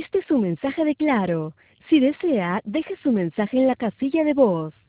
Este es su mensaje de Claro. Si desea, deje su mensaje en la casilla de voz.